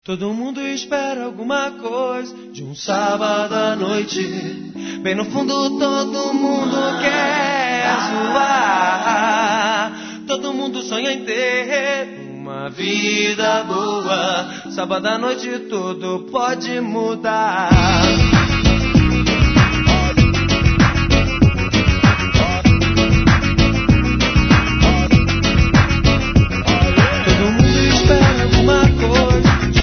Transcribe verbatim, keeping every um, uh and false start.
Todo mundo espera alguma coisa de um sábado à noite. Bem no fundo todo mundo quer zoar. Todo mundo sonha em ter uma vida boa. Sábado à noite tudo pode mudar.